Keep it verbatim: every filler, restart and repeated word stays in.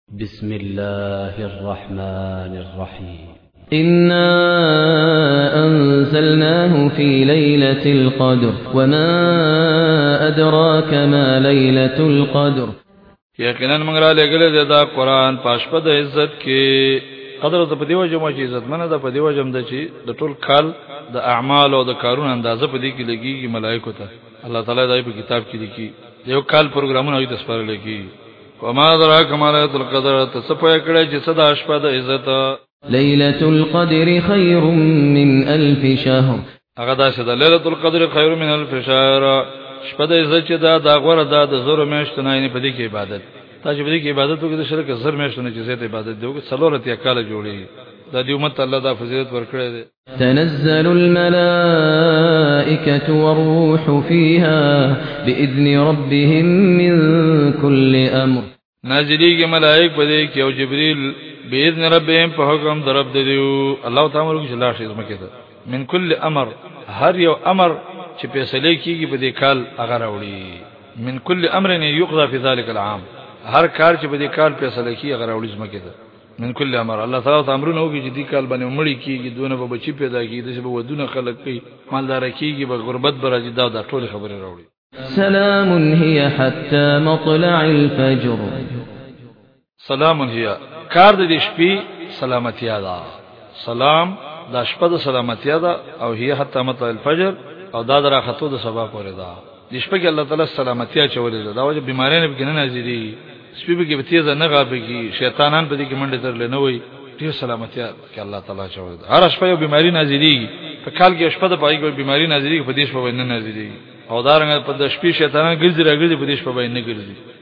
بسم الله الرحمن الرحيم إنا أنزلناه في ليلة القدر وما أدراك ما ليلة القدر یقینا موږ را لګل دا قرآن پاشپد عزت کې قدر ته په دیو جمع چې عزت منه ده په دیو جمع ده چې د ټول کال د اعمال او د کارونو اندازه په دې کې لګيږي ملائکه ته الله تعالی دای په کتاب کې لیکي یو کال پروګرامونه ایت سپارل لګي وما ادراک ما ليلة القدر تصفه کړه چې صدا شپه د عزت ليلة القدر خير من ألف شهر هغه دا چې د ليلة القدر خير من ألف شهر شپه د عزت چې دا د غوړه د زور میاشتو نه په دې کې عبادت تا چې په دې کې عبادت وکړي د شرک زر میاشتو نه چې زیات عبادت دی او څلورتیا کال جوړي دا دی امت الله دا فضیلت ورکړي دي تنزل الملائكة والروح فيها بإذن ربهم من كل أمر نازلېږي ملائک په دې کې او جبريل باذن ربهم په حکم در رب دیو الله تعالی ورغ جل شي زمکه ده من كل امر هر یو امر چې فیصله کیږي په دې کال هغه راوړي من كل امر يقضى في ذلك العام هر کار چې په دې کال فیصله کیږي هغه راوړي زمکه ده من كل امر الله تعالی امرونه وکړي چې دې کال باندې مړی کیږي دونه به بچی پیدا کیږي دغه به ودونه خلق کوي مالدار کیږي به غربت برازي دا د ټول خبره راوړي سلام هي حتى مطلع الفجر سلام هي کار د دې شپې سلامتیا ده سلام د شپه د سلامتیا ده او هي حتی مطلع الفجر او دا درا خطو د سبا پورې ده د شپې کې الله تعالی سلامتیا چولې ده دا وجه بیمارۍ نه بګنه نازلي سپي به کې تیز نه غابږي شیطانان په دې کې منډه ترلې نه وي ډیر سلامتیا کې الله تعالی چولې ده هر شپه یو بیماری نازلي په کال کې شپه د پای کې بیماری نازلي په دې شپه باندې نازلي او دا رنګ په د شپې شیطانان ګرځي راګرځي په دې شپه باندې نه ګرځي